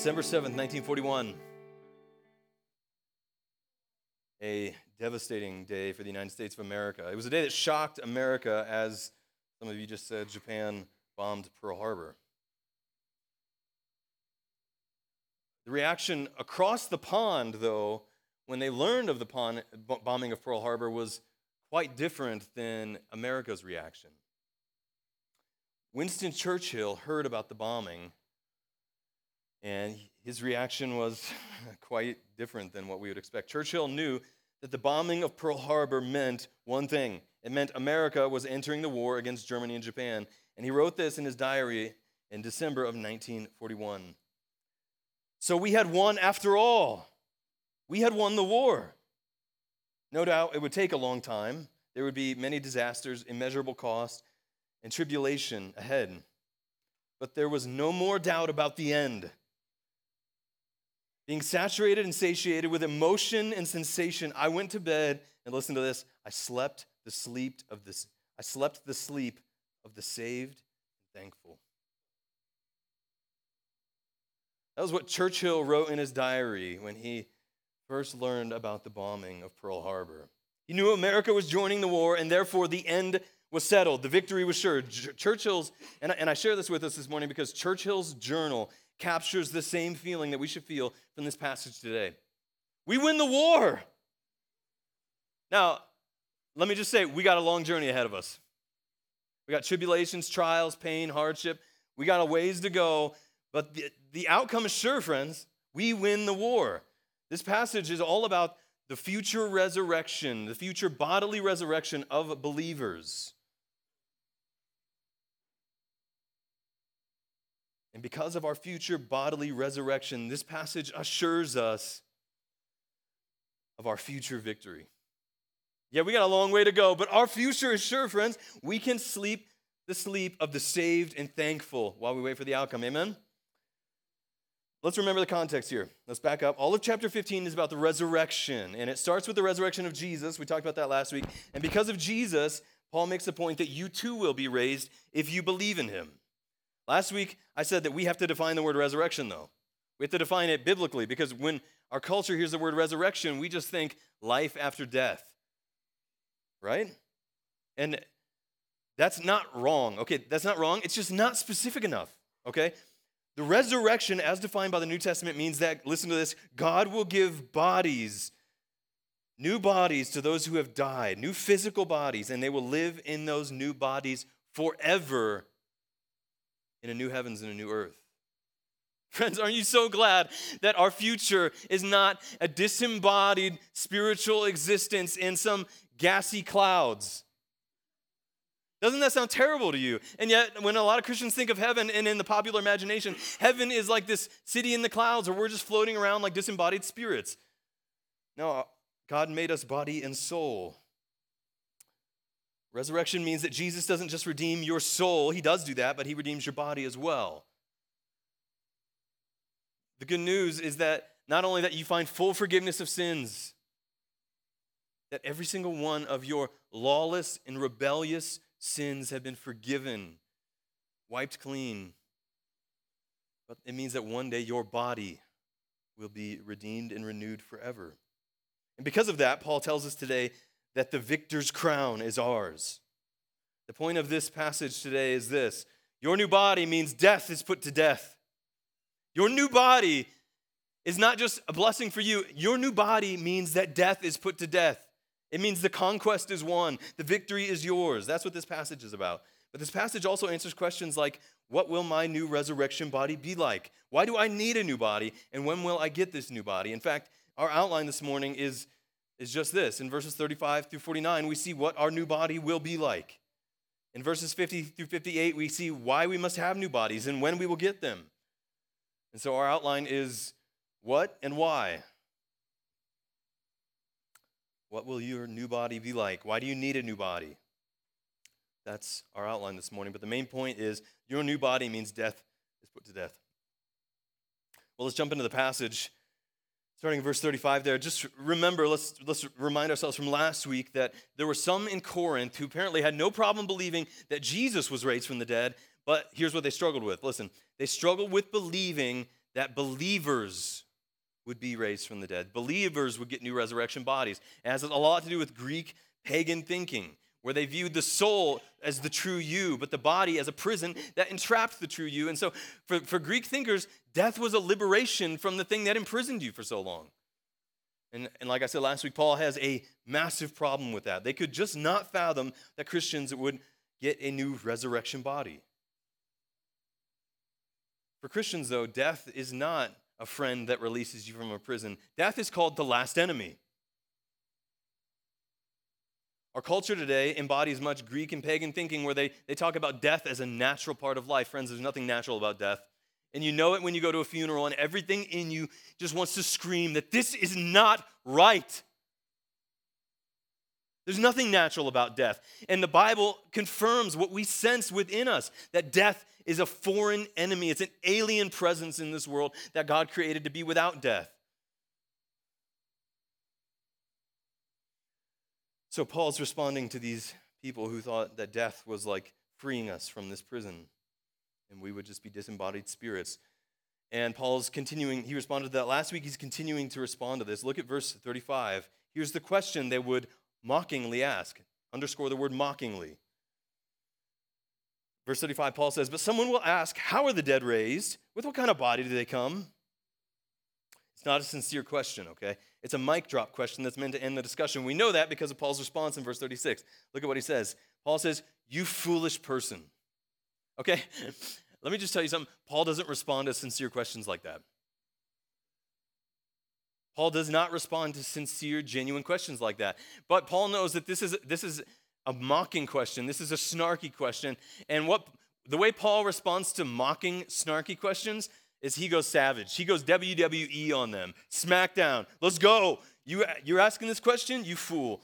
December 7th, 1941. A devastating day for the United States of America. It was a day that shocked America as, some of you just said, Japan bombed Pearl Harbor. The reaction across the pond, though, when they learned of the bombing of Pearl Harbor was quite different than America's reaction. Winston Churchill heard about the bombing, and his reaction was quite different than what we would expect. Churchill knew that the bombing of Pearl Harbor meant one thing. It meant America was entering the war against Germany and Japan. And he wrote this in his diary in December of 1941. So we had won after all. We had won the war. No doubt it would take a long time. There would be many disasters, immeasurable cost, and tribulation ahead. But there was no more doubt about the end. Being saturated and satiated with emotion and sensation, I went to bed, and listen to this, I slept the sleep of the saved and thankful. That was what Churchill wrote in his diary when he first learned about the bombing of Pearl Harbor. He knew America was joining the war, and therefore the end was settled. The victory was sure. Churchill's, and I share this with us this morning because Churchill's journal captures the same feeling that we should feel from this passage today. We win the war. Now, let me just say, we got a long journey ahead of us. We got tribulations, trials, pain, hardship. We got a ways to go, but the outcome is sure, friends. We win the war. This passage is all about the future resurrection, the future bodily resurrection of believers. And because of our future bodily resurrection, this passage assures us of our future victory. Yeah, we got a long way to go, but our future is sure, friends. We can sleep the sleep of the saved and thankful while we wait for the outcome. Amen? Let's remember the context here. Let's back up. All of chapter 15 is about the resurrection, and it starts with the resurrection of Jesus. We talked about that last week. And because of Jesus, Paul makes the point that you too will be raised if you believe in him. Last week, I said that we have to define the word resurrection, though. We have to define it biblically, because when our culture hears the word resurrection, we just think life after death, right? And that's not wrong, okay? That's not wrong. It's just not specific enough, okay? The resurrection, as defined by the New Testament, means that, listen to this, God will give bodies, new bodies to those who have died, new physical bodies, and they will live in those new bodies forever in a new heavens and a new earth. Friends, aren't you so glad that our future is not a disembodied spiritual existence in some gassy clouds? Doesn't that sound terrible to you? And yet, when a lot of Christians think of heaven, and in the popular imagination, heaven is like this city in the clouds, or we're just floating around like disembodied spirits. No, God made us body and soul. Resurrection means that Jesus doesn't just redeem your soul. He does do that, but he redeems your body as well. The good news is that not only that you find full forgiveness of sins, that every single one of your lawless and rebellious sins have been forgiven, wiped clean, but it means that one day your body will be redeemed and renewed forever. And because of that, Paul tells us today that the victor's crown is ours. The point of this passage today is this: your new body means death is put to death. Your new body is not just a blessing for you. Your new body means that death is put to death. It means the conquest is won. The victory is yours. That's what this passage is about. But this passage also answers questions like, what will my new resurrection body be like? Why do I need a new body? And when will I get this new body? In fact, our outline this morning is just this. In verses 35 through 49, we see what our new body will be like. In verses 50 through 58, we see why we must have new bodies and when we will get them. And so our outline is what and why. What will your new body be like? Why do you need a new body? That's our outline this morning. But the main point is your new body means death is put to death. Well, let's jump into the passage. Starting in verse 35 there, just remember, let's remind ourselves from last week that there were some in Corinth who apparently had no problem believing that Jesus was raised from the dead, but here's what they struggled with. Listen, they struggled with believing that believers would be raised from the dead. Believers would get new resurrection bodies. It has a lot to do with Greek pagan thinking, where they viewed the soul as the true you, but the body as a prison that entrapped the true you. And so for Greek thinkers, death was a liberation from the thing that imprisoned you for so long. And like I said last week, Paul has a massive problem with that. They could just not fathom that Christians would get a new resurrection body. For Christians, though, death is not a friend that releases you from a prison. Death is called the last enemy. Our culture today embodies much Greek and pagan thinking where they talk about death as a natural part of life. Friends, there's nothing natural about death. And you know it when you go to a funeral and everything in you just wants to scream that this is not right. There's nothing natural about death. And the Bible confirms what we sense within us, that death is a foreign enemy. It's an alien presence in this world that God created to be without death. So Paul's responding to these people who thought that death was like freeing us from this prison and we would just be disembodied spirits. And Paul's continuing, he responded to that last week, he's continuing to respond to this. Look at verse 35. Here's the question they would mockingly ask. Underscore the word mockingly. Verse 35, Paul says, but someone will ask, how are the dead raised? With what kind of body do they come? It's not a sincere question, okay? It's a mic drop question that's meant to end the discussion. We know that because of Paul's response in verse 36. Look at what he says. Paul says, you foolish person. Okay? Let me just tell you something. Paul doesn't respond to sincere questions like that. Paul does not respond to sincere, genuine questions like that. But Paul knows that this is a mocking question. This is a snarky question. And the way Paul responds to mocking, snarky questions is he goes savage. He goes WWE on them. Smackdown. Let's go. You're asking this question? You fool.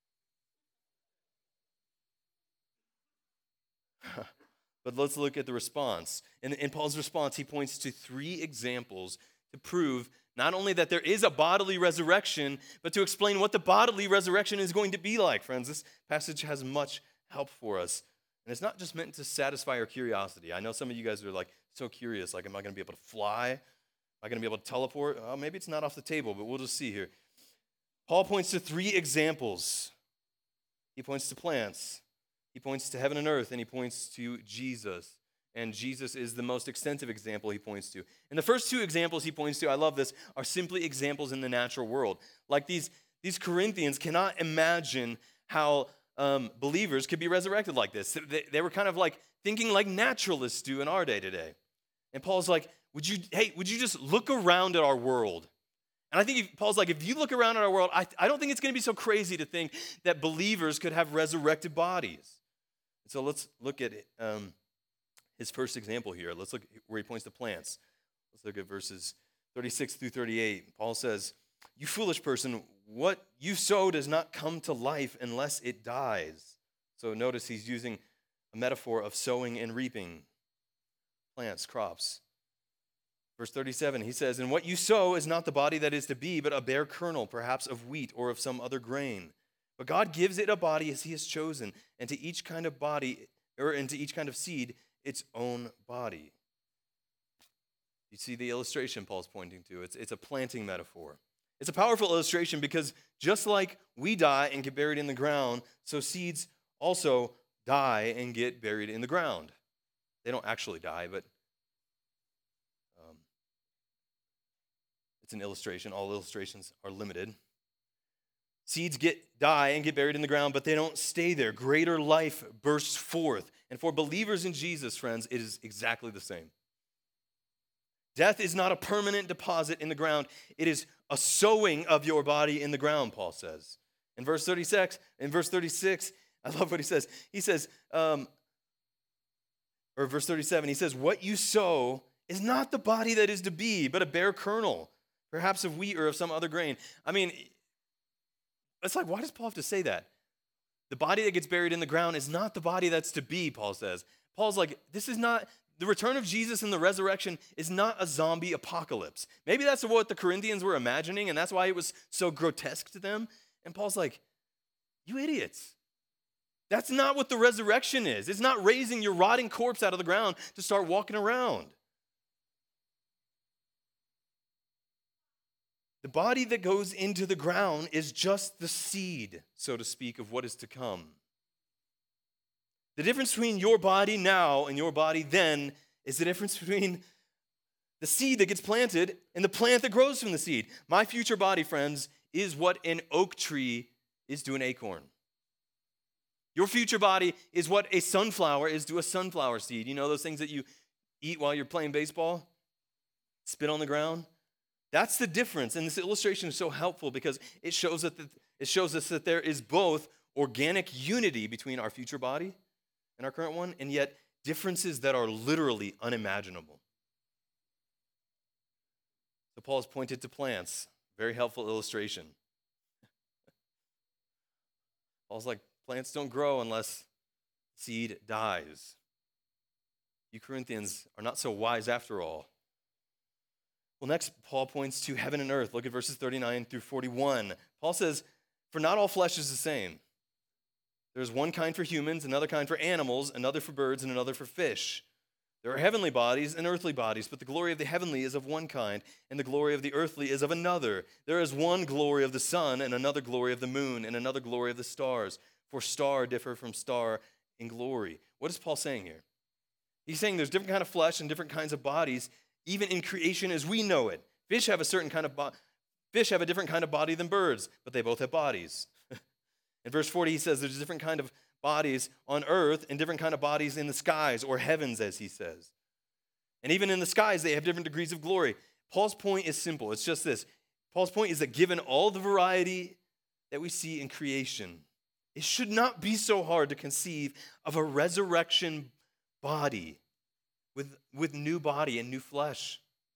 But let's look at the response. In Paul's response, he points to 3 examples to prove not only that there is a bodily resurrection, but to explain what the bodily resurrection is going to be like. Friends, this passage has much help for us. And it's not just meant to satisfy our curiosity. I know some of you guys are like so curious, like, am I going to be able to fly? Am I going to be able to teleport? Well, maybe it's not off the table, but we'll just see here. Paul points to 3 examples. He points to plants. He points to heaven and earth, and he points to Jesus. And Jesus is the most extensive example he points to. And the first 2 examples he points to, I love this, are simply examples in the natural world. Like these Corinthians cannot imagine how believers could be resurrected like this. They were kind of like thinking like naturalists do in our day today. And Paul's like, would you just look around at our world? And I think Paul's like, if you look around at our world, I don't think it's going to be so crazy to think that believers could have resurrected bodies. So let's look at his first example here. Let's look where he points to plants. Let's look at verses 36 through 38. Paul says, you foolish person, what you sow does not come to life unless it dies. So notice he's using a metaphor of sowing and reaping. Plants, crops. Verse 37, he says, and what you sow is not the body that is to be, but a bare kernel, perhaps of wheat or of some other grain. But God gives it a body as he has chosen, and to each kind of body, or into each kind of seed, its own body. You see the illustration Paul's pointing to. It's a planting metaphor. It's a powerful illustration because just like we die and get buried in the ground, so seeds also die and get buried in the ground. They don't actually die, but it's an illustration. All illustrations are limited. Seeds die and get buried in the ground, but they don't stay there. Greater life bursts forth. And for believers in Jesus, friends, it is exactly the same. Death is not a permanent deposit in the ground. It is a sowing of your body in the ground, Paul says. In verse 36, I love what he says. He says, or verse 37, he says, what you sow is not the body that is to be, but a bare kernel, perhaps of wheat or of some other grain. I mean, it's like, why does Paul have to say that? The body that gets buried in the ground is not the body that's to be, Paul says. Paul's like, this is not, the return of Jesus and the resurrection is not a zombie apocalypse. Maybe that's what the Corinthians were imagining, and that's why it was so grotesque to them. And Paul's like, you idiots. That's not what the resurrection is. It's not raising your rotting corpse out of the ground to start walking around. The body that goes into the ground is just the seed, so to speak, of what is to come. The difference between your body now and your body then is the difference between the seed that gets planted and the plant that grows from the seed. My future body, friends, is what an oak tree is to an acorn. Your future body is what a sunflower is to a sunflower seed. You know those things that you eat while you're playing baseball? Spit on the ground? That's the difference. And this illustration is so helpful because it shows us that there is both organic unity between our future body and our current one, and yet differences that are literally unimaginable. So Paul has pointed to plants. Very helpful illustration. Paul's like, plants don't grow unless seed dies. You Corinthians are not so wise after all. Well, next, Paul points to heaven and earth. Look at verses 39 through 41. Paul says, for not all flesh is the same. There's one kind for humans, another kind for animals, another for birds, and another for fish. There are heavenly bodies and earthly bodies, but the glory of the heavenly is of one kind, and the glory of the earthly is of another. There is one glory of the sun, and another glory of the moon, and another glory of the stars. For star differ from star in glory. What is Paul saying here? He's saying there's different kind of flesh and different kinds of bodies, even in creation as we know it. Fish have a different kind of body than birds, but they both have bodies. In verse 40, he says there's a different kind of bodies on earth and different kind of bodies in the skies or heavens, as he says. And even in the skies, they have different degrees of glory. Paul's point is simple. It's just this. Paul's point is that given all the variety that we see in creation, it should not be so hard to conceive of a resurrection body with new body and new flesh.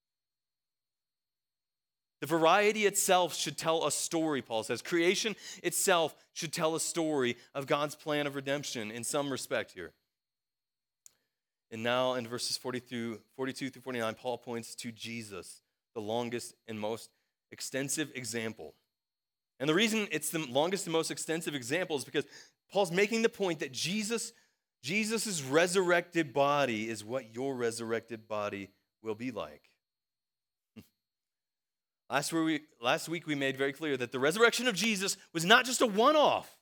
The variety itself should tell a story, Paul says. Creation itself should tell a story of God's plan of redemption in some respect here. And now in verses 42 through 49, Paul points to Jesus, the longest and most extensive example. And the reason it's the longest and most extensive example is because Paul's making the point that Jesus' resurrected body is what your resurrected body will be like. Last week we made very clear that the resurrection of Jesus was not just a one-off.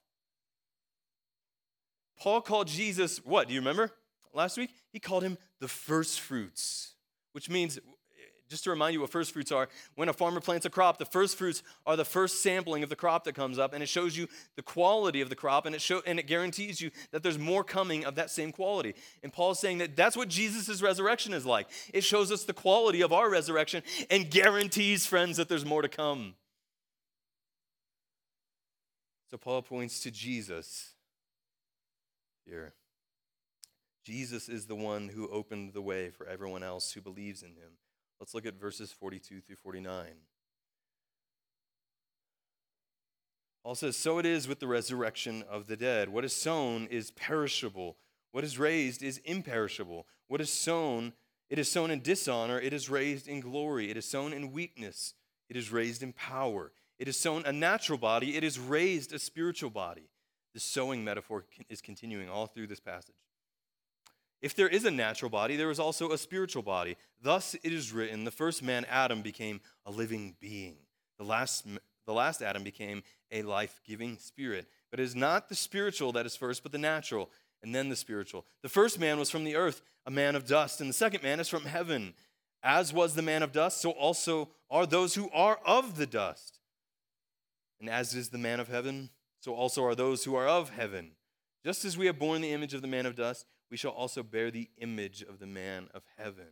Paul called Jesus, what, do you remember last week? He called him the first fruits, which means, just to remind you what first fruits are, when a farmer plants a crop, the first fruits are the first sampling of the crop that comes up, and it shows you the quality of the crop, and it guarantees you that there's more coming of that same quality. And Paul's saying that that's what Jesus' resurrection is like. It shows us the quality of our resurrection and guarantees, friends, that there's more to come. So Paul points to Jesus here. Jesus is the one who opened the way for everyone else who believes in him. Let's look at verses 42 through 49. Paul says, so it is with the resurrection of the dead. What is sown is perishable. What is raised is imperishable. What is sown, it is sown in dishonor. It is raised in glory. It is sown in weakness. It is raised in power. It is sown a natural body. It is raised a spiritual body. The sowing metaphor is continuing all through this passage. If there is a natural body, there is also a spiritual body. Thus it is written, the first man, Adam, became a living being. The last Adam became a life-giving spirit. But it is not the spiritual that is first, but the natural, and then the spiritual. The first man was from the earth, a man of dust, and the second man is from heaven. As was the man of dust, so also are those who are of the dust. And as is the man of heaven, so also are those who are of heaven. Just as we have borne the image of the man of dust, we shall also bear the image of the man of heaven.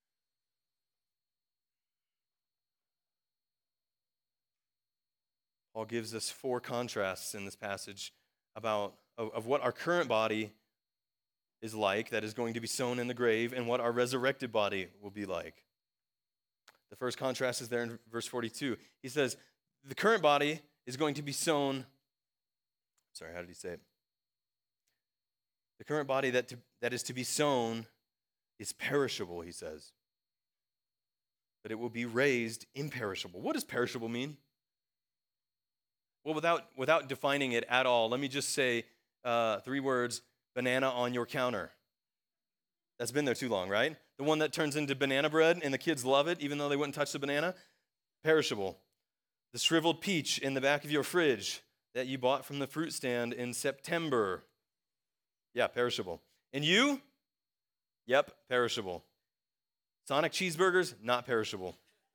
Paul gives us four contrasts in this passage of what our current body is like, that is going to be sown in the grave, and what our resurrected body will be like. The first contrast is there in verse 42. He says, the current body is going to be sown. Sorry, how did he say it? The current body that is to be sown is perishable, he says. But it will be raised imperishable. What does perishable mean? Well, without defining it at all, let me just say 3 words: banana on your counter. That's been there too long, right? The one that turns into banana bread and the kids love it, even though they wouldn't touch the banana. Perishable. The shriveled peach in the back of your fridge that you bought from the fruit stand in September. Yeah, perishable. And you? Yep, perishable. Sonic cheeseburgers, not perishable.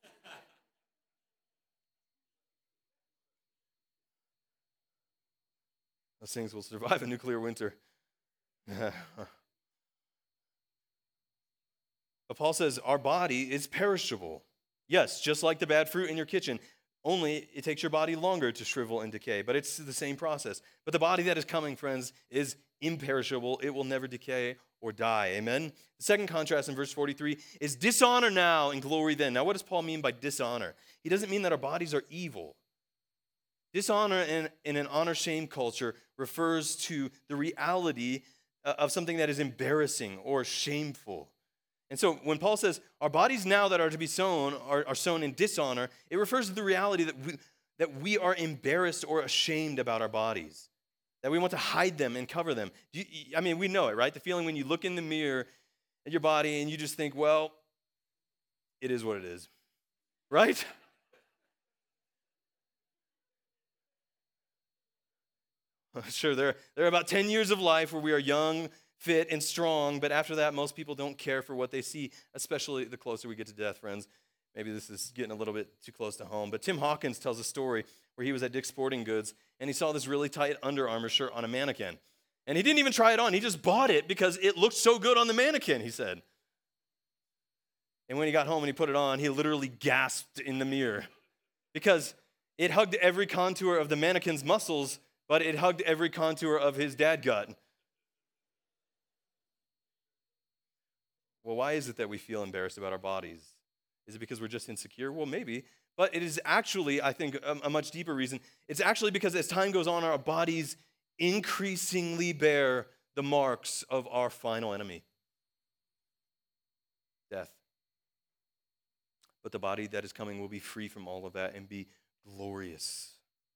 Those things will survive a nuclear winter. But Paul says our body is perishable. Yes, just like the bad fruit in your kitchen, only it takes your body longer to shrivel and decay, but it's the same process. But the body that is coming, friends, is imperishable. It will never decay or die. Amen? The second contrast in verse 43 is dishonor now and glory then. Now, what does Paul mean by dishonor? He doesn't mean that our bodies are evil. Dishonor in an honor-shame culture refers to the reality of something that is embarrassing or shameful. And so when Paul says our bodies now that are to be sown are sown in dishonor, it refers to the reality that we are embarrassed or ashamed about our bodies, that we want to hide them and cover them. We know it, right? The feeling when you look in the mirror at your body and you just think, well, it is what it is, right? Sure, there are about 10 years of life where we are young, fit, and strong, but after that, most people don't care for what they see, especially the closer we get to death, friends. Maybe this is getting a little bit too close to home, but Tim Hawkins tells a story where he was at Dick's Sporting Goods, and he saw this really tight Under Armour shirt on a mannequin. And he didn't even try it on. He just bought it because it looked so good on the mannequin, he said. And when he got home and he put it on, he literally gasped in the mirror because it hugged every contour of the mannequin's muscles, but it hugged every contour of his dad gut. Well, why is it that we feel embarrassed about our bodies? Is it because we're just insecure? Well, maybe. But it is actually, I think, a much deeper reason. It's actually because as time goes on, our bodies increasingly bear the marks of our final enemy, death. But the body that is coming will be free from all of that and be glorious.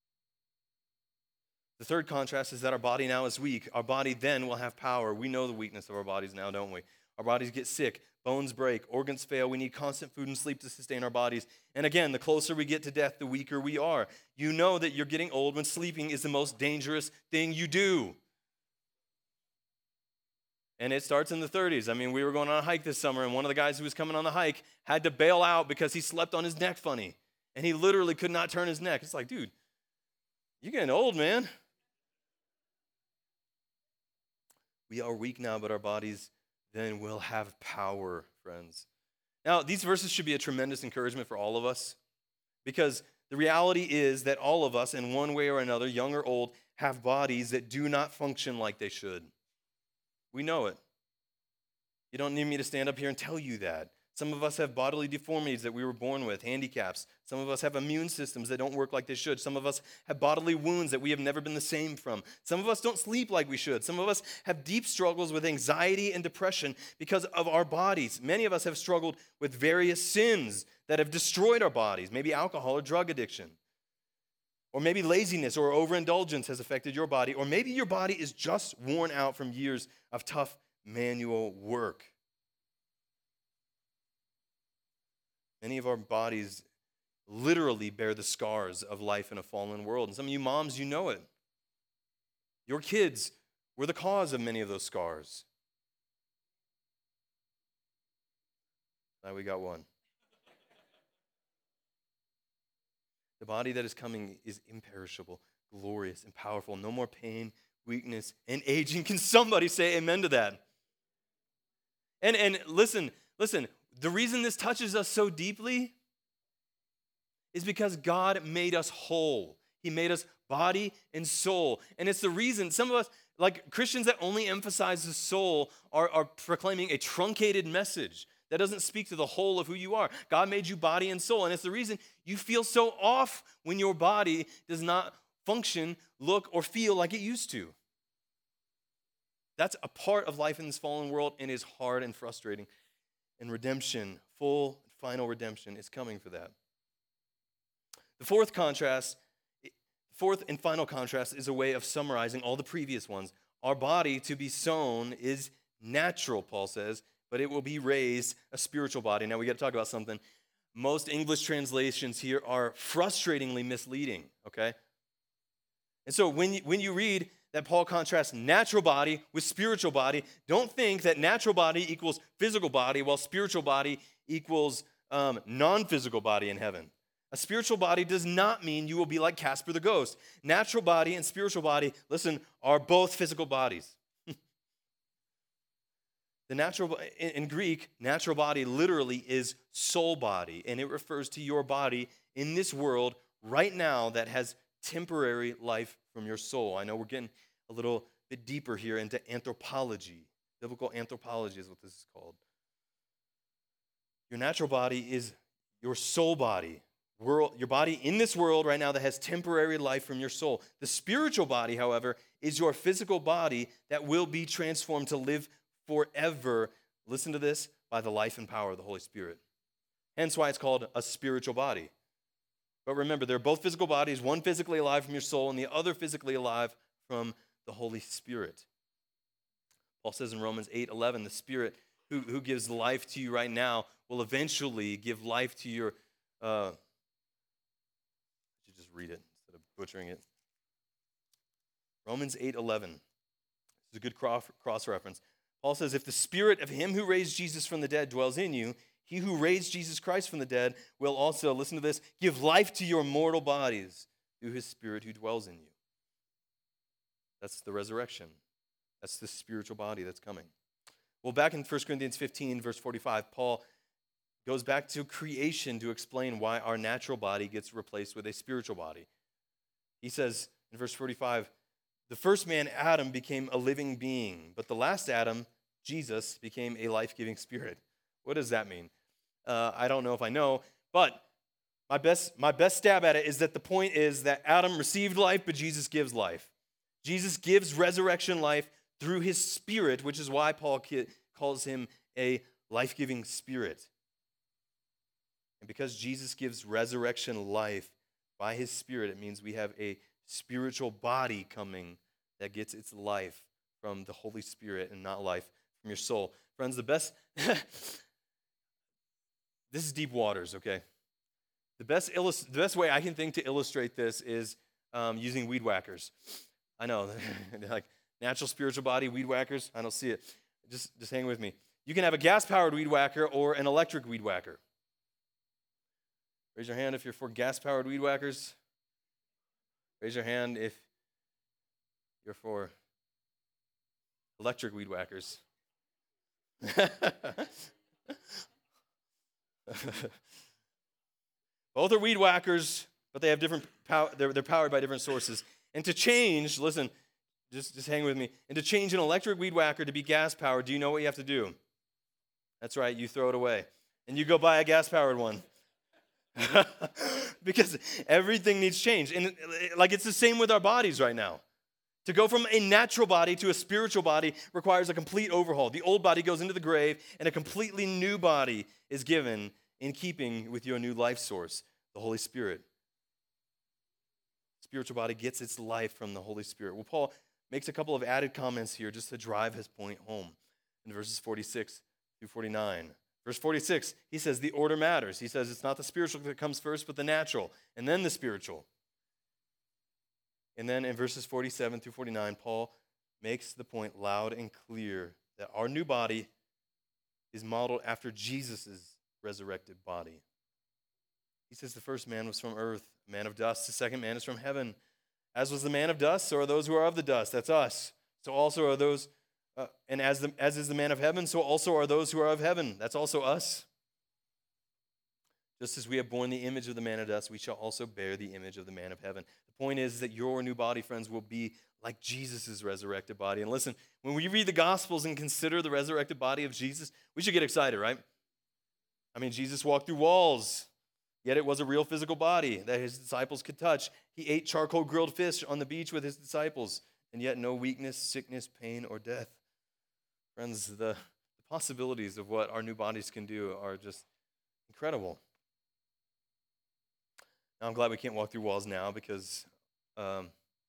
The third contrast is that our body now is weak. Our body then will have power. We know the weakness of our bodies now, don't we? Our bodies get sick, bones break, organs fail. We need constant food and sleep to sustain our bodies. And again, the closer we get to death, the weaker we are. You know that you're getting old when sleeping is the most dangerous thing you do. And it starts in the 30s. We were going on a hike this summer, and one of the guys who was coming on the hike had to bail out because he slept on his neck funny. And he literally could not turn his neck. It's like, dude, you're getting old, man. We are weak now, but our bodies then will have power, friends. Now, these verses should be a tremendous encouragement for all of us because the reality is that all of us, in one way or another, young or old, have bodies that do not function like they should. We know it. You don't need me to stand up here and tell you that. Some of us have bodily deformities that we were born with, handicaps. Some of us have immune systems that don't work like they should. Some of us have bodily wounds that we have never been the same from. Some of us don't sleep like we should. Some of us have deep struggles with anxiety and depression because of our bodies. Many of us have struggled with various sins that have destroyed our bodies, maybe alcohol or drug addiction. Or maybe laziness or overindulgence has affected your body. Or maybe your body is just worn out from years of tough manual work. Many of our bodies literally bear the scars of life in a fallen world. And some of you moms, you know it. Your kids were the cause of many of those scars. Now we got one. The body that is coming is imperishable, glorious, and powerful. No more pain, weakness, and aging. Can somebody say amen to that? And listen, the reason this touches us so deeply is because God made us whole. He made us body and soul. And it's the reason some of us, like Christians that only emphasize the soul, are proclaiming a truncated message that doesn't speak to the whole of who you are. God made you body and soul. And it's the reason you feel so off when your body does not function, look, or feel like it used to. That's a part of life in this fallen world and is hard and frustrating. And redemption, full, final redemption is coming for that. The fourth and final contrast is a way of summarizing all the previous ones. Our body to be sown is natural, Paul says, but it will be raised a spiritual body. Now we got to talk about something. most English translations here are frustratingly misleading, okay? And so when you read that Paul contrasts natural body with spiritual body, don't think that natural body equals physical body while spiritual body equals non-physical body in heaven. A spiritual body does not mean you will be like Casper the Ghost. Natural body and spiritual body, listen, are both physical bodies. The natural, in Greek, natural body literally is soul body, and it refers to your body in this world right now that has temporary life from your soul. I know we're getting a little bit deeper here into anthropology. Biblical anthropology is what this is called. Your natural body is your soul body. Your body in this world right now that has temporary life from your soul. The spiritual body, however, is your physical body that will be transformed to live forever, listen to this, by the life and power of the Holy Spirit. Hence why it's called a spiritual body. But remember, they're both physical bodies, one physically alive from your soul and the other physically alive from the Holy Spirit. Paul says in Romans 8:11, the Spirit who gives life to you right now will eventually give life to your, you just read it instead of butchering it. Romans 8:11. This is a good cross-reference. Paul says, if the Spirit of him who raised Jesus from the dead dwells in you, he who raised Jesus Christ from the dead will also, listen to this, give life to your mortal bodies through his Spirit who dwells in you. That's the resurrection. That's the spiritual body that's coming. Well, back in 1 Corinthians 15, verse 45, Paul goes back to creation to explain why our natural body gets replaced with a spiritual body. He says in verse 45, the first man, Adam, became a living being, but the last Adam, Jesus, became a life-giving spirit. What does that mean? I don't know if I know, but my best stab at it is that the point is that Adam received life, but Jesus gives life. Jesus gives resurrection life through his Spirit, which is why Paul calls him a life-giving spirit. And because Jesus gives resurrection life by his Spirit, it means we have a spiritual body coming that gets its life from the Holy Spirit and not life from your soul. Friends, the best... This is deep waters, okay? The best way I can think to illustrate this is using weed whackers. I know, like natural spiritual body, weed whackers, I don't see it. Just hang with me. You can have a gas-powered weed whacker or an electric weed whacker. Raise your hand if you're for gas-powered weed whackers. Raise your hand if you're for electric weed whackers. Both are weed whackers, but they have different power. They're powered by different sources. And to change, listen, just hang with me. And to change an electric weed whacker to be gas-powered, do you know what you have to do? That's right, you throw it away. And you go buy a gas-powered one. Because everything needs change. And like it's the same with our bodies right now. To go from a natural body to a spiritual body requires a complete overhaul. The old body goes into the grave, and a completely new body is given in keeping with your new life source, the Holy Spirit. Spiritual body gets its life from the Holy Spirit. Well, Paul makes a couple of added comments here just to drive his point home in verses 46 through 49. Verse 46, he says the order matters. He says it's not the spiritual that comes first, but the natural, and then the spiritual. And then in verses 47 through 49, Paul makes the point loud and clear that our new body is modeled after Jesus' resurrected body. He says the first man was from earth, a man of dust. The second man is from heaven. As was the man of dust, so are those who are of the dust. That's us. So also are those, and as is the man of heaven, so also are those who are of heaven. That's also us. Just as we have borne the image of the man of dust, we shall also bear the image of the man of heaven. The point is that your new body, friends, will be like Jesus' resurrected body. And listen, when we read the Gospels and consider the resurrected body of Jesus, we should get excited, right? I mean, Jesus walked through walls, yet it was a real physical body that his disciples could touch. He ate charcoal grilled fish on the beach with his disciples, and yet no weakness, sickness, pain, or death. Friends, the possibilities of what our new bodies can do are just incredible. Now, I'm glad we can't walk through walls now because us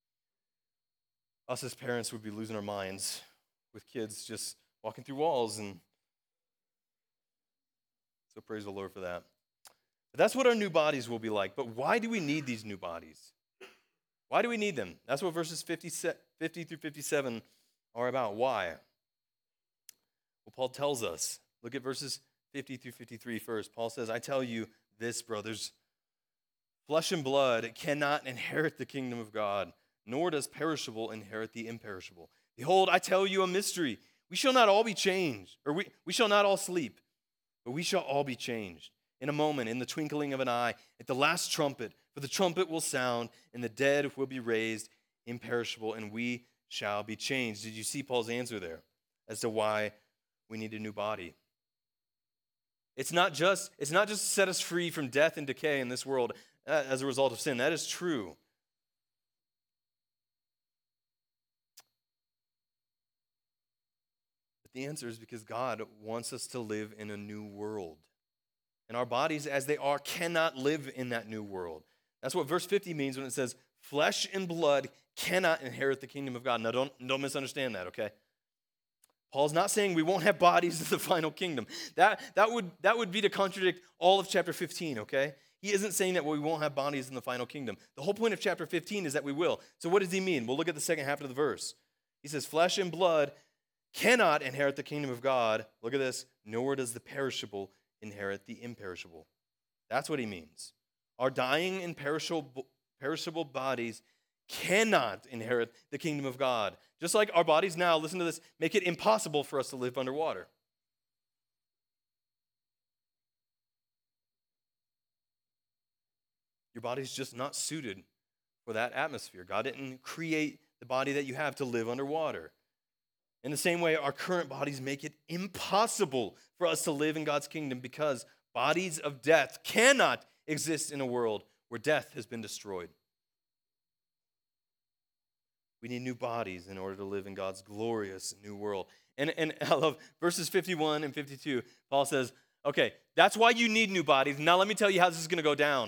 as parents would be losing our minds with kids just walking through walls. And so praise the Lord for that. That's what our new bodies will be like. But why do we need these new bodies? Why do we need them? That's what verses 50 through 57 are about. Why? Well, Paul tells us. Look at verses 50 through 53 first. Paul says, I tell you this, brothers, flesh and blood cannot inherit the kingdom of God, nor does perishable inherit the imperishable. Behold, I tell you a mystery. We shall not all be changed, or we shall not all sleep, but we shall all be changed. In a moment, in the twinkling of an eye, at the last trumpet, for the trumpet will sound, and the dead will be raised imperishable, and we shall be changed. Did you see Paul's answer there as to why we need a new body? It's not just to set us free from death and decay in this world as a result of sin. That is true. But the answer is because God wants us to live in a new world. And our bodies, as they are, cannot live in that new world. That's what verse 50 means when it says, flesh and blood cannot inherit the kingdom of God. Now, don't misunderstand that, okay? Paul's not saying we won't have bodies in the final kingdom. That would be to contradict all of chapter 15, okay? He isn't saying that we won't have bodies in the final kingdom. The whole point of chapter 15 is that we will. So what does he mean? We'll look at the second half of the verse. He says, flesh and blood cannot inherit the kingdom of God. Look at this. Nor does the perishable inherit the imperishable. That's what he means. Our dying and perishable bodies cannot inherit the kingdom of God. Just like our bodies now, listen to this, make it impossible for us to live underwater. Your body's just not suited for that atmosphere. God didn't create the body that you have to live underwater. In the same way, our current bodies make it impossible for us to live in God's kingdom because bodies of death cannot exist in a world where death has been destroyed. We need new bodies in order to live in God's glorious new world. And I love verses 51 and 52. Paul says, okay, that's why you need new bodies. Now let me tell you how this is going to go down.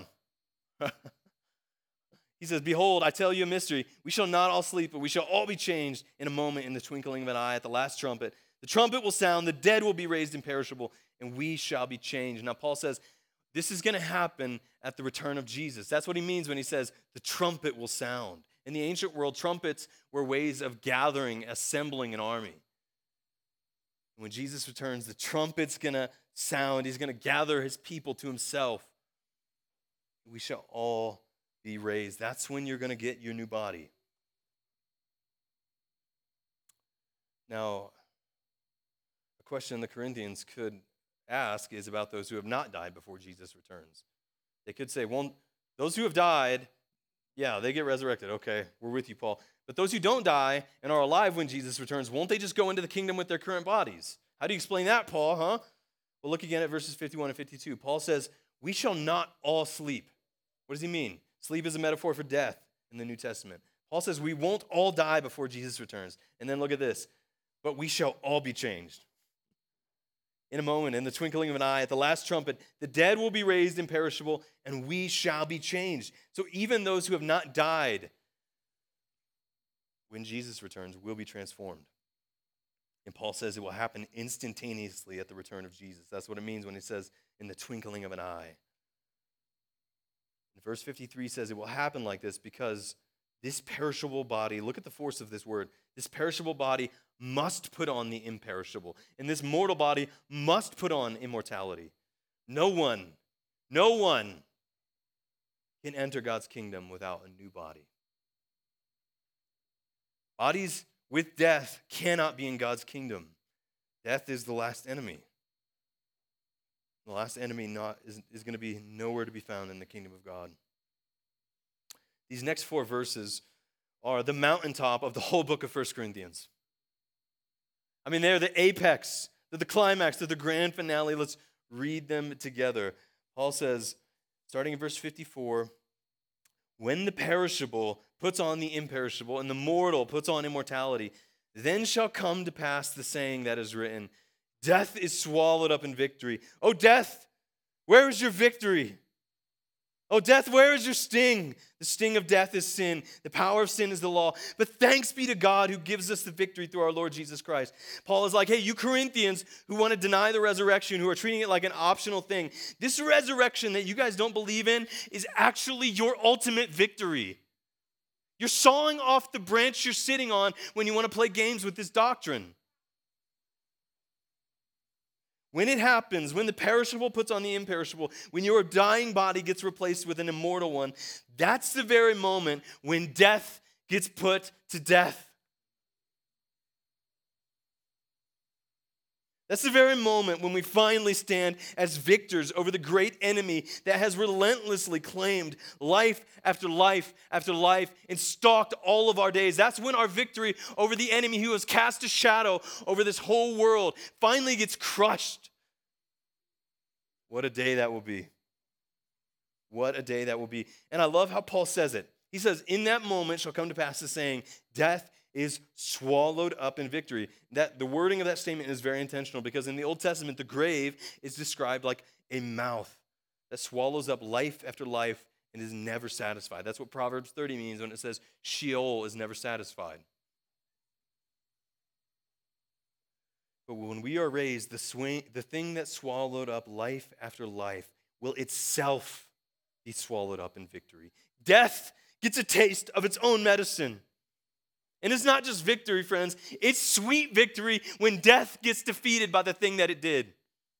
He says, behold, I tell you a mystery. We shall not all sleep, but we shall all be changed in a moment, in the twinkling of an eye, at the last trumpet. The trumpet will sound, the dead will be raised imperishable, and we shall be changed. Now, Paul says, this is going to happen at the return of Jesus. That's what he means when he says, the trumpet will sound. In the ancient world, trumpets were ways of gathering, assembling an army. When Jesus returns, the trumpet's going to sound. He's going to gather his people to himself. We shall all be raised. That's when you're going to get your new body. Now, a question the Corinthians could ask is about those who have not died before Jesus returns. They could say, well, those who have died, yeah, they get resurrected. Okay, we're with you, Paul. But those who don't die and are alive when Jesus returns, won't they just go into the kingdom with their current bodies? How do you explain that, Paul, huh? Well, look again at verses 51 and 52. Paul says, we shall not all sleep. What does he mean? Sleep is a metaphor for death in the New Testament. Paul says we won't all die before Jesus returns. And then look at this. But we shall all be changed. In a moment, in the twinkling of an eye, at the last trumpet, the dead will be raised imperishable, and we shall be changed. So even those who have not died, when Jesus returns, will be transformed. And Paul says it will happen instantaneously at the return of Jesus. That's what it means when he says, in the twinkling of an eye. Verse 53 says it will happen like this because this perishable body, look at the force of this word, this perishable body must put on the imperishable. And this mortal body must put on immortality. No one can enter God's kingdom without a new body. Bodies with death cannot be in God's kingdom. Death is the last enemy. The last enemy is going to be nowhere to be found in the kingdom of God. These next 4 verses are the mountaintop of the whole book of 1 Corinthians. I mean, they're the apex, they're the climax, they're the grand finale. Let's read them together. Paul says, starting in verse 54, when the perishable puts on the imperishable and the mortal puts on immortality, then shall come to pass the saying that is written, death is swallowed up in victory. Oh, death, where is your victory? Oh, death, where is your sting? The sting of death is sin. The power of sin is the law. But thanks be to God who gives us the victory through our Lord Jesus Christ. Paul is like, hey, you Corinthians who want to deny the resurrection, who are treating it like an optional thing, this resurrection that you guys don't believe in is actually your ultimate victory. You're sawing off the branch you're sitting on when you want to play games with this doctrine. When it happens, when the perishable puts on the imperishable, when your dying body gets replaced with an immortal one, that's the very moment when death gets put to death. That's the very moment when we finally stand as victors over the great enemy that has relentlessly claimed life after life after life and stalked all of our days. That's when our victory over the enemy who has cast a shadow over this whole world finally gets crushed. What a day that will be. What a day that will be. And I love how Paul says it. He says, in that moment shall come to pass the saying, death is swallowed up in victory. That the wording of that statement is very intentional because in the Old Testament, the grave is described like a mouth that swallows up life after life and is never satisfied. That's what Proverbs 30 means when it says Sheol is never satisfied. But when we are raised, the thing that swallowed up life after life will itself be swallowed up in victory. Death gets a taste of its own medicine. And it's not just victory, friends. It's sweet victory when death gets defeated by the thing that it did.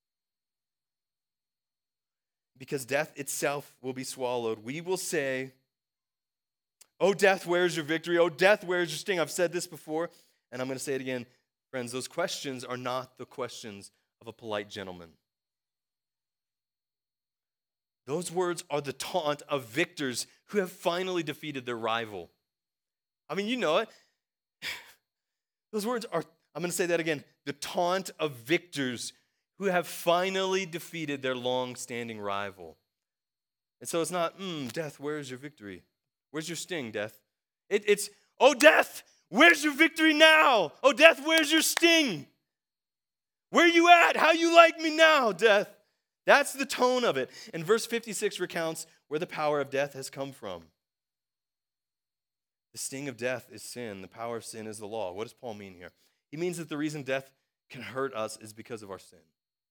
Because death itself will be swallowed. We will say, oh, death, where's your victory? Oh, death, where's your sting? I've said this before, and I'm going to say it again. Friends, those questions are not the questions of a polite gentleman. Those words are the taunt of victors who have finally defeated their rival. I mean, you know it. Those words are, I'm going to say that again, the taunt of victors who have finally defeated their long-standing rival. And so it's not, death, where's your victory? Where's your sting, death? It's, oh, death, where's your victory now? Oh, death, where's your sting? Where are you at? How you like me now, death? That's the tone of it. And verse 56 recounts where the power of death has come from. The sting of death is sin. The power of sin is the law. What does Paul mean here? He means that the reason death can hurt us is because of our sin.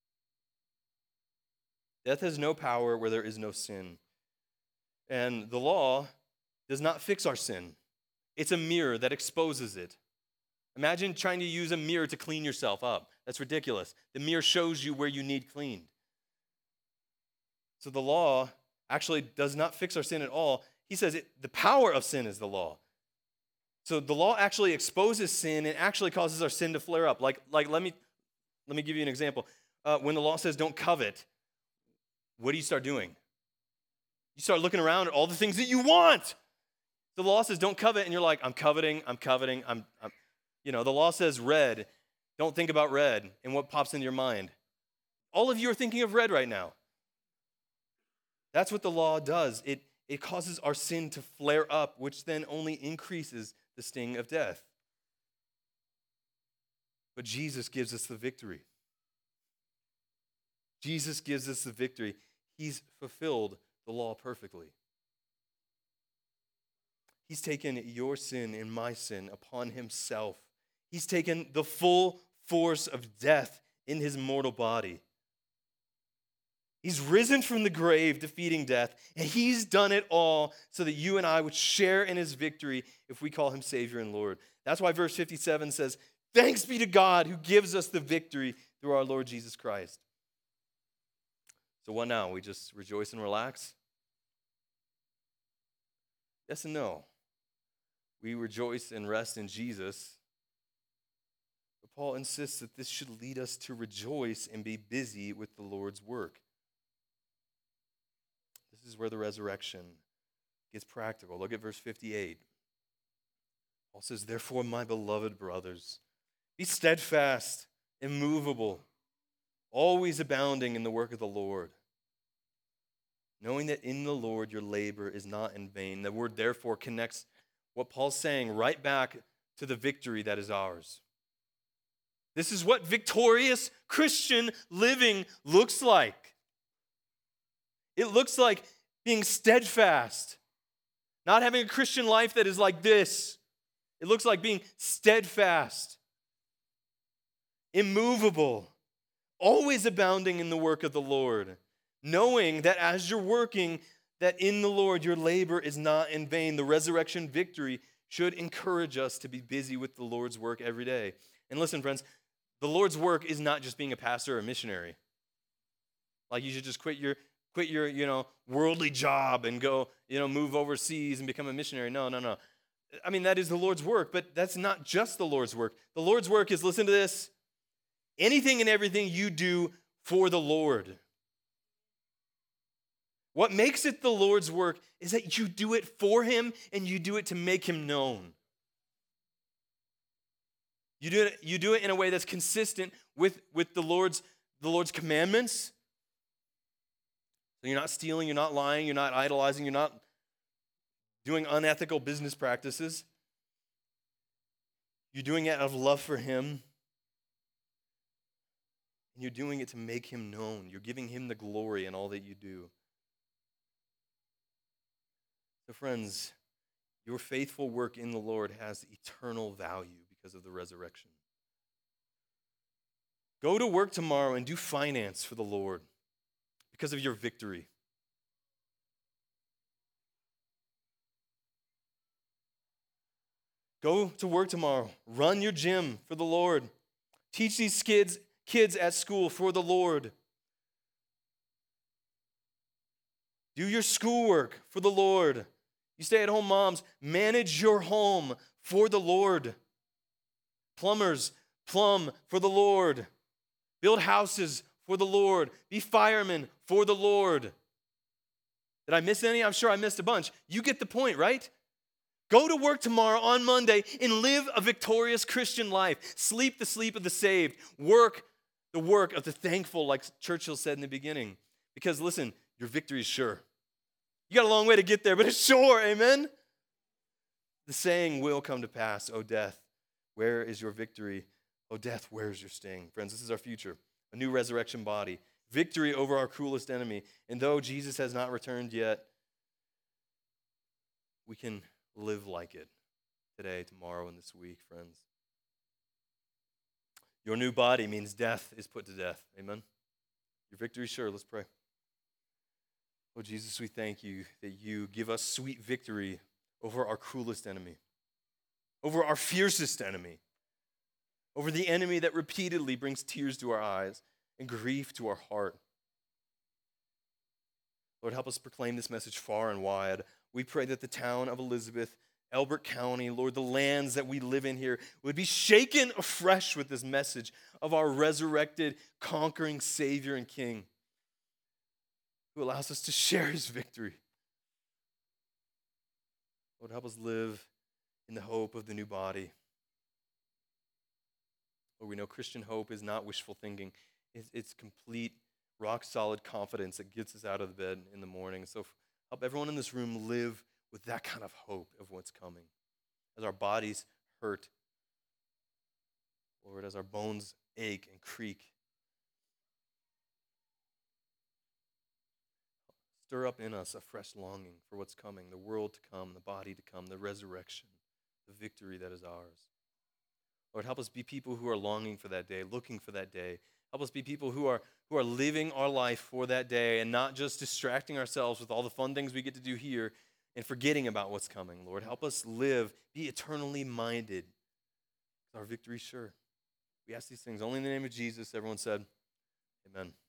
Death has no power where there is no sin. And the law does not fix our sin. It's a mirror that exposes it. Imagine trying to use a mirror to clean yourself up. That's ridiculous. The mirror shows you where you need cleaned. So the law actually does not fix our sin at all. He says the power of sin is the law. So the law actually exposes sin and actually causes our sin to flare up. Like let me give you an example. When the law says don't covet, what do you start doing? You start looking around at all the things that you want. The law says don't covet, and you're like, I'm coveting. The law says red. Don't think about red. And what pops into your mind? All of you are thinking of red right now. That's what the law does. It causes our sin to flare up, which then only increases the sting of death. But Jesus gives us the victory. Jesus gives us the victory. He's fulfilled the law perfectly. He's taken your sin and my sin upon himself. He's taken the full force of death in his mortal body. He's risen from the grave, defeating death, and he's done it all so that you and I would share in his victory if we call him Savior and Lord. That's why verse 57 says, thanks be to God who gives us the victory through our Lord Jesus Christ. So what now? We just rejoice and relax? Yes and no. We rejoice and rest in Jesus. But Paul insists that this should lead us to rejoice and be busy with the Lord's work. This is where the resurrection gets practical. Look at verse 58. Paul says, therefore, my beloved brothers, be steadfast, immovable, always abounding in the work of the Lord, knowing that in the Lord your labor is not in vain. The word therefore connects what Paul's saying right back to the victory that is ours. This is what victorious Christian living looks like. It looks like being steadfast. Not having a Christian life that is like this. It looks like being steadfast, immovable, always abounding in the work of the Lord, knowing that as you're working, that in the Lord your labor is not in vain. The resurrection victory should encourage us to be busy with the Lord's work every day. And listen, friends, the Lord's work is not just being a pastor or a missionary. Like you should just quit your worldly job and go, move overseas and become a missionary. No. I mean, that is the Lord's work, but that's not just the Lord's work. The Lord's work is, listen to this, anything and everything you do for the Lord. What makes it the Lord's work is that you do it for him and you do it to make him known. You do it in a way that's consistent with the Lord's commandments. So you're not stealing, you're not lying, you're not idolizing, you're not doing unethical business practices. You're doing it out of love for him. And you're doing it to make him known. You're giving him the glory in all that you do. So friends, your faithful work in the Lord has eternal value because of the resurrection. Go to work tomorrow and do finance for the Lord because of your victory. Go to work tomorrow. Run your gym for the Lord. Teach these kids at school for the Lord. Do your schoolwork for the Lord. You stay-at-home moms, manage your home for the Lord. Plumbers, plumb for the Lord. Build houses for the Lord. Be firemen for the Lord. Did I miss any? I'm sure I missed a bunch. You get the point, right? Go to work tomorrow on Monday and live a victorious Christian life. Sleep the sleep of the saved. Work the work of the thankful, like Churchill said in the beginning. Because listen, your victory is sure. You got a long way to get there, but it's sure, amen? The saying will come to pass, O death, where is your victory? O death, where is your sting? Friends, this is our future, a new resurrection body, victory over our cruelest enemy. And though Jesus has not returned yet, we can live like it today, tomorrow, and this week, friends. Your new body means death is put to death, amen? Your victory is sure. Let's pray. Oh, Jesus, we thank you that you give us sweet victory over our cruelest enemy, over our fiercest enemy, over the enemy that repeatedly brings tears to our eyes and grief to our heart. Lord, help us proclaim this message far and wide. We pray that the town of Elizabeth, Elbert County, Lord, the lands that we live in here would be shaken afresh with this message of our resurrected, conquering Savior and King, who allows us to share his victory. Lord, help us live in the hope of the new body. Lord, we know Christian hope is not wishful thinking. It's complete, rock-solid confidence that gets us out of the bed in the morning. So help everyone in this room live with that kind of hope of what's coming. As our bodies hurt, Lord, as our bones ache and creak, stir up in us a fresh longing for what's coming, the world to come, the body to come, the resurrection, the victory that is ours. Lord, help us be people who are longing for that day, looking for that day. Help us be people who are living our life for that day and not just distracting ourselves with all the fun things we get to do here and forgetting about what's coming. Lord, help us live, be eternally minded. Our victory is sure. We ask these things only in the name of Jesus. Everyone said, amen.